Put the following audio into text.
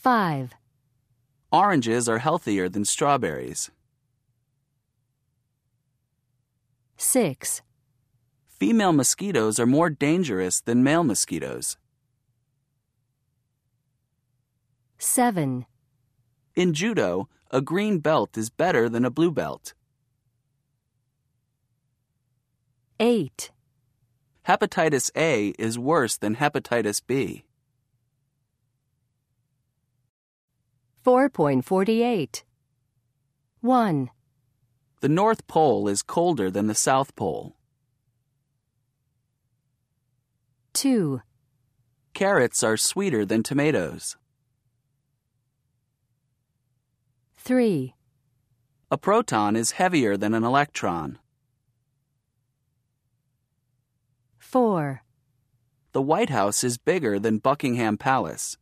5. Oranges are healthier than strawberries. 6. Female mosquitoes are more dangerous than male mosquitoes. 7. In judo, a green belt is better than a blue belt. 8. Hepatitis A is worse than hepatitis B. 4.48. 1. The North Pole is colder than the South Pole. 2. Carrots are sweeter than tomatoes. 3. A proton is heavier than an electron. 4. The White House is bigger than Buckingham Palace.